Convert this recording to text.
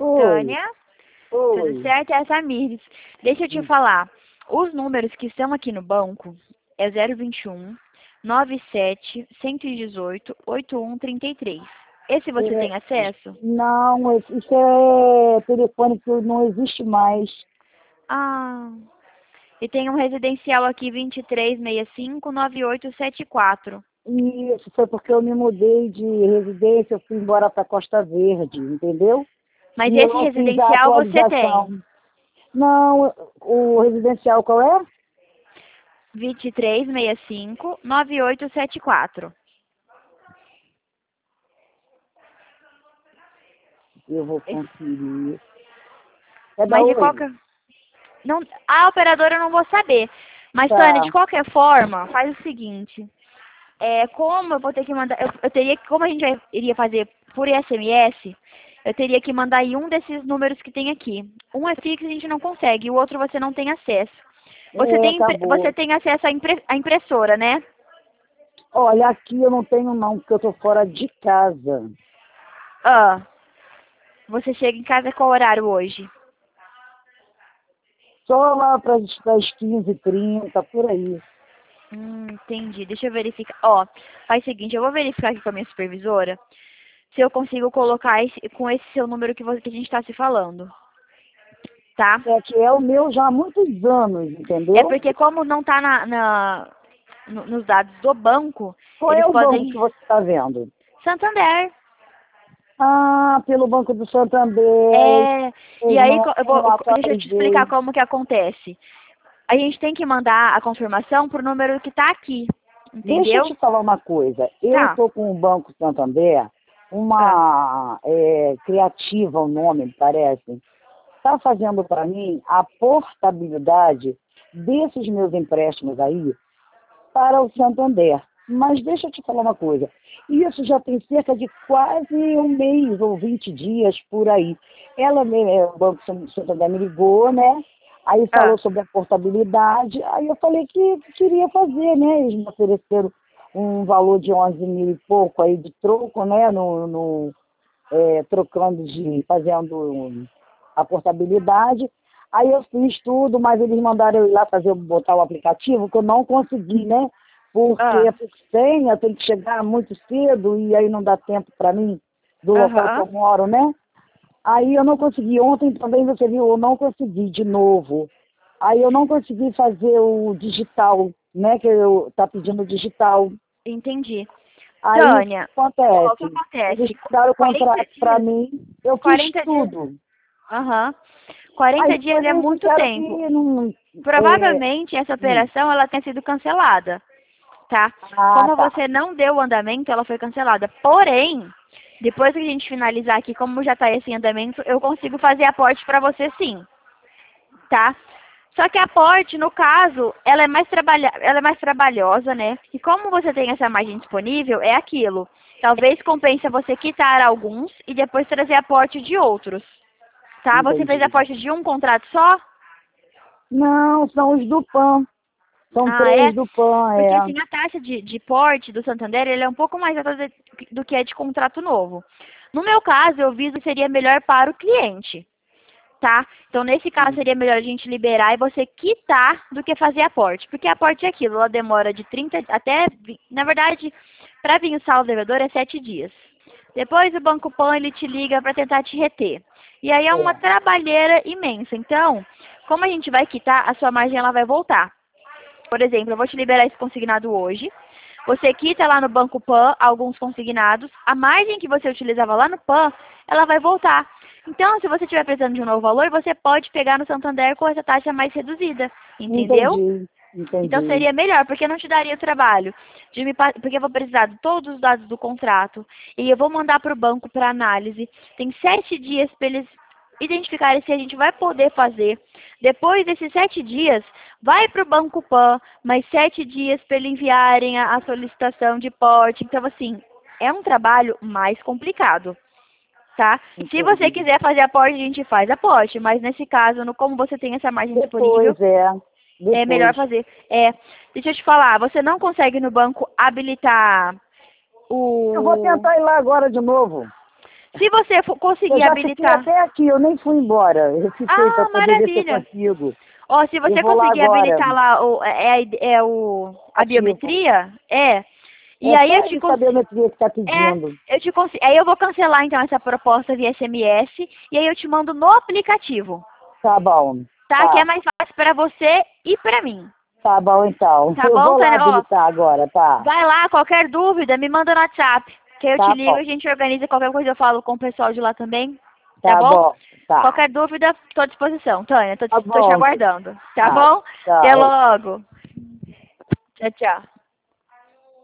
Oi, Tânia, oi. tudo certo? É a Samires. Deixa eu te falar. Os números que estão aqui no banco é 021 97 118 8133. Esse você É, tem acesso? não, isso é telefone que não existe mais. Ah, e tem um residencial aqui 2365 9874. Isso foi porque eu me mudei de residência, eu fui embora para Costa Verde, entendeu? Mas E eu esse não fiz a residencial você tem? atualização. Não, o residencial qual é? 2365 9874. Eu vou conferir. É da Mas de onde? qualquer... Não, a operadora eu não vou saber. Mas, Tânia, de Tá. qualquer forma, faz o seguinte. Como eu vou ter que mandar... Eu teria que... Como a gente iria fazer por SMS, eu teria que mandar aí um desses números que tem aqui. Um é fixo, a gente não consegue. O outro você não tem acesso. Você Acabou. tem acesso à impressora, né? Olha, aqui eu não tenho não, porque eu tô fora de casa. Ah, você chega em casa qual horário hoje? Só lá para as 15h30, por aí. Entendi. Deixa eu verificar. Ó, faz o seguinte, eu vou verificar aqui com a minha supervisora se eu consigo colocar com esse seu número que a gente está se falando, tá? É que é o meu já há muitos anos, É entendeu? porque como não tá nos dados do banco, Qual é eles o banco que podem... você está vendo? Santander. Ah, pelo Banco do Santander. É, e Eu aí não deixa eu te explicar atualizei. como que acontece. A gente tem que mandar a confirmação pro número que tá aqui, Deixa eu entendeu? te falar uma coisa. Eu Tá. estou com o Banco Santander, Ah, uma criativa, o nome, me parece. Está fazendo para mim a portabilidade desses meus empréstimos aí para o Santander. Mas deixa eu te falar uma coisa. Isso já tem cerca de quase um mês ou 20 dias por aí. O Banco Santander me ligou, né? Aí falou ah, sobre a portabilidade. Aí eu falei que queria fazer, né? Eles me ofereceram um valor de 11 mil e pouco aí de troco, né? Trocando fazendo a portabilidade. Aí eu fiz tudo, mas eles mandaram eu ir lá botar o aplicativo, que eu não consegui, né? Porque ah, por senha tem que chegar muito cedo e aí não dá tempo para mim do local que aham. eu moro, né? Aí eu não consegui. Ontem também você viu, eu não consegui de novo. Aí eu não consegui fazer o digital, né? Que eu tá pedindo digital. Entendi. Aí o que Tânia, o que acontece? Eles acontece? mandaram o 40 contrato para dias. mim, eu fiz 40 dias. tudo. Aham. 40 Aí dias depois é eles muito disseram que tempo. não. É, Provavelmente essa operação ela tenha sido cancelada, tá? ah, Como tá. você não deu o andamento, ela foi cancelada. Porém, depois que a gente finalizar aqui, como já está esse andamento, eu consigo fazer aporte para você sim, tá? Só que a aporte, no caso, ela é mais trabalhosa, né? E como você tem essa margem disponível, é aquilo. Talvez compense você quitar alguns e depois trazer aporte de outros, tá? Você fez Entendi. aporte de um contrato só? Não, são os do PAN. São Ah, é? três do PAN, Porque é. assim, a taxa de porte do Santander, ele é um pouco mais alta do que é de contrato novo. No meu caso, eu viso que seria melhor para o cliente, tá? Então, nesse caso, seria melhor a gente liberar e você quitar do que fazer aporte. Porque aporte é aquilo, ela demora de 30 até... Na verdade, para vir o saldo devedor é 7 dias. Depois o Banco Pan, ele te liga para tentar te reter. E aí é uma É. trabalheira imensa. Então, como a gente vai quitar, a sua margem ela vai voltar. Por exemplo, eu vou te liberar esse consignado hoje. Você quita lá no Banco Pan alguns consignados. A margem que você utilizava lá no Pan, ela vai voltar. Então, se você estiver precisando de um novo valor, você pode pegar no Santander com essa taxa mais reduzida. Entendeu? Entendi, Então entendi. seria melhor, porque não te daria o trabalho porque eu vou precisar de todos os dados do contrato e eu vou mandar para o banco para análise. Tem 7 dias para eles identificarem se a gente vai poder fazer. Depois desses 7 dias, vai para o Banco Pan, mais 7 dias para eles enviarem a solicitação de porte. Então, assim, é um trabalho mais complicado, tá? Se você Entendi. quiser fazer aporte, a gente faz aporte, mas nesse caso, como você tem essa margem disponível, Depois, é. é melhor Depois. fazer. Deixa eu te falar, você não consegue no banco habilitar Eu vou o... tentar ir lá agora de novo. Se você Eu conseguir já fiquei habilitar... até aqui, eu nem fui embora. Eu fiquei para poder ver se eu maravilha. consigo. Ó, se Eu você vou lá conseguir agora. habilitar lá a Ativo. biometria, e É aí só eu te ele saber a metria que está pedindo. aí eu vou cancelar então essa proposta via SMS e aí eu te mando no aplicativo, Tá bom. tá? Que é mais fácil para você e para mim. Tá bom, então. Tá Eu bom, vou lá Tânia? Ó, habilitar agora, tá? vai lá, qualquer dúvida, me manda no WhatsApp, que eu te Tá ligo bom. e a gente organiza qualquer coisa, eu falo com o pessoal de lá também, tá Tá bom? bom. Tá. Qualquer dúvida, tô à disposição, Tânia, tô Tá te bom. aguardando, tá Tá. bom? Até Tchau. logo. Tchau, tchau.